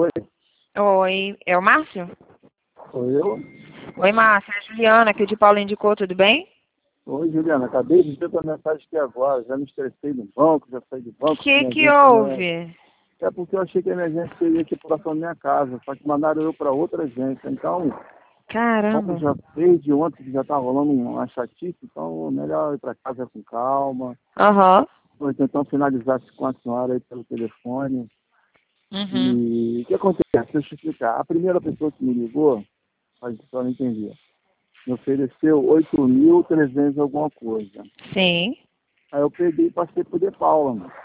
Oi, Oi, é o Márcio? sou eu. Oi, Márcio, é a Juliana, aqui de Paulo indicou, tudo bem? Oi, Juliana, acabei de ver tua mensagem aqui agora. Já me estressei no banco, já saí do banco. Minha Que agência não é... houve? É porque eu achei que a minha agência teria aqui próximo da minha casa, só que mandaram eu para outra agência. Então, como Caramba. já desde ontem que já tá rolando uma chatice, então melhor ir para casa com calma. Aham. Vou tentar finalizar com a senhora aí pelo telefone. Uhum. E o que acontece? Deixa eu te explicar. A primeira pessoa que me ligou, para não entender, me ofereceu 8.300 alguma coisa. Sim. Aí eu peguei e passei pro De Paula, mano.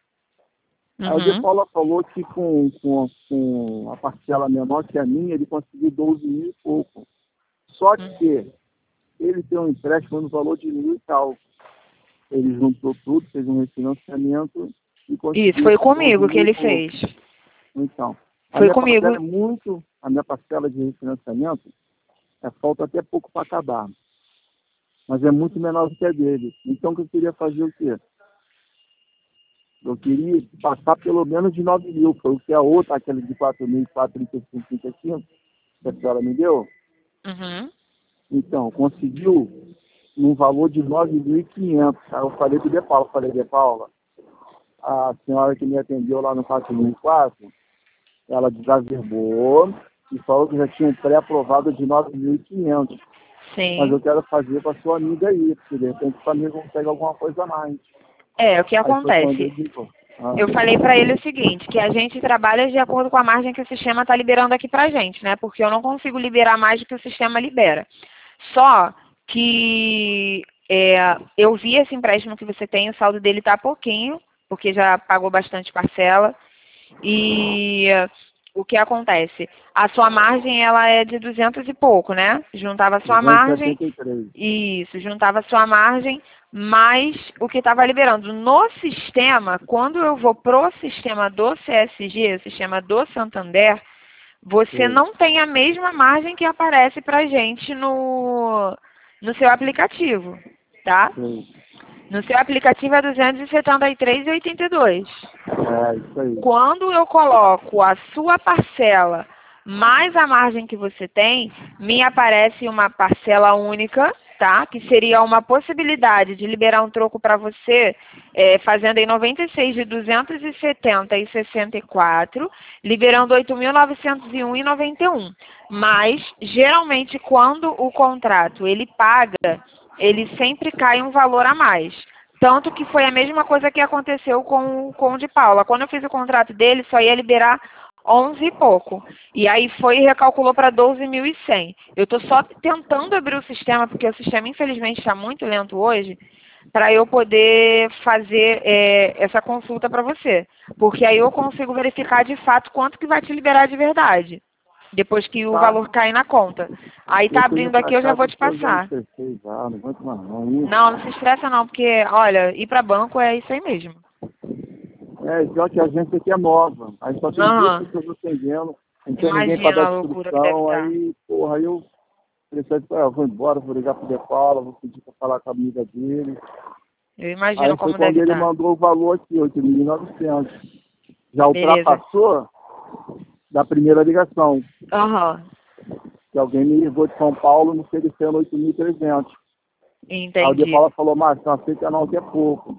Aí o De Uhum. Paula falou que com a parcela menor que a minha, ele conseguiu 12 mil e pouco. Só que ele tem um empréstimo no valor de 1.000 e tal. Ele juntou tudo, fez um refinanciamento e Isso, conseguiu foi esses 12 comigo que mil e ele pouco. fez. Então, Foi comigo. a minha parcela de refinanciamento, falta até pouco para acabar. Mas é muito menor do que a dele. Então, que eu queria fazer o quê? Eu queria passar pelo menos de 9 mil, foi o que a outra, aquela de 4.435,35, que a senhora me deu. Uhum. Então, conseguiu num valor de 9.500. Aí eu falei pro De Paula, De Paula, a senhora que me atendeu lá no 4.004, ela desaverbou e falou que já tinha um pré-aprovado de 9.500. Mas eu Sim. quero fazer com a sua amiga aí, porque de repente sua amiga consegue alguma coisa a mais. É, o que Aí foi quando eu acontece? digo, Eu falei pra ele o seguinte, que a gente trabalha de acordo com a margem que o sistema está liberando aqui pra gente, né? Porque eu não consigo liberar mais do que o sistema libera. Só que eu vi esse empréstimo que você tem, o saldo dele tá pouquinho, porque já pagou bastante parcela. E o que acontece? A sua margem, ela é de 200 e pouco, né? Juntava a sua margem, 273. isso, juntava a sua margem, mais o que estava liberando. No sistema, quando eu vou pro sistema do CSG, o sistema do Santander, você Sei, não tem a mesma margem que aparece pra gente no seu aplicativo, tá? sei. No seu aplicativo é 273,82. É, isso aí. Quando eu coloco a sua parcela mais a margem que você tem, me aparece uma parcela única, tá? Que seria uma possibilidade de liberar um troco para você, fazendo em 96 de 270,64, liberando 8.901,91. Mas, geralmente, quando o contrato ele paga, ele sempre cai um valor a mais. Tanto que foi a mesma coisa que aconteceu com o de Paula. Quando eu fiz o contrato dele, só ia liberar 11 e pouco. E aí foi e recalculou para 12.100. Eu estou só tentando abrir o sistema, porque o sistema infelizmente está muito lento hoje, para eu poder fazer essa consulta para você. Porque aí eu consigo verificar de fato quanto que vai te liberar de verdade. Depois que o Tá. valor cair na conta. Aí tá Eu tô indo abrindo pra aqui, eu já vou casa te porque eu já me passar. estressei já, não aguento mais não. Não, não se estressa não, porque, olha, ir para banco é isso aí mesmo. Pior que a agência aqui é nova. Aí só tem duas Aham. pessoas atendendo, não tem ninguém pra Imagina dar a loucura que deve descrição, estar. aí, porra, aí eu pensei, eu vou embora, vou ligar pro De Paula, vou pedir pra falar com a amiga dele. Eu imagino Aí foi como quando deve ele estar. mandou o valor aqui, 8.900. Já Beleza. ultrapassou da primeira ligação, Aham. que alguém me ligou de São Paulo me oferecendo 8.300. Aí o De Entendi. Paula falou, Márcio, não aceita não, que é pouco.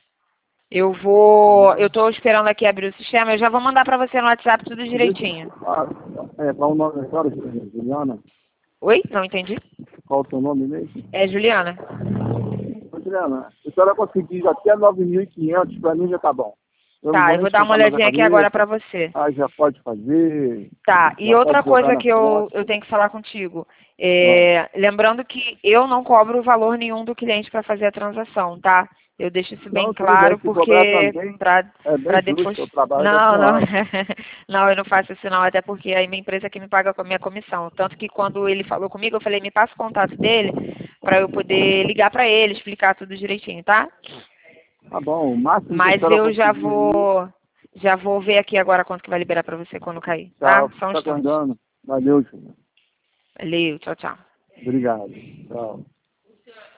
Eu tô esperando aqui abrir o sistema, eu já vou mandar pra você no WhatsApp tudo direitinho. Qual o nome da senhora, Juliana? Oi? Não entendi? Qual o seu nome mesmo? É Juliana. Ô, Juliana, se a senhora conseguir até 9.500, pra mim já tá bom. Eu não Tá, vou eu nem vou dar uma esquentar mais a olhadinha aqui agora cabeça. pra você. Ah, já pode fazer, Tá, e já outra pode jogar coisa na que eu conta. tenho que falar contigo. Ah, Lembrando que eu não cobro valor nenhum do cliente para fazer a transação, tá? Eu deixo isso bem não, tudo bem, claro, se cobrar porque também, para é bem depois. justo o trabalho da Não, não. senhora. Não, eu não faço isso não, até porque aí minha empresa que me paga com a minha comissão. Tanto que quando ele falou comigo, eu falei, me passa o contato dele para eu poder ligar para ele, explicar tudo direitinho, tá? Tá bom, o máximo que a Mas senhora eu conseguir aí, já vou ver aqui agora quanto que vai liberar para você quando cair, tá? tchau, Só um tá instante. aguardando. Valeu, Juliana. Valeu, tchau, tchau. Obrigado. Tchau.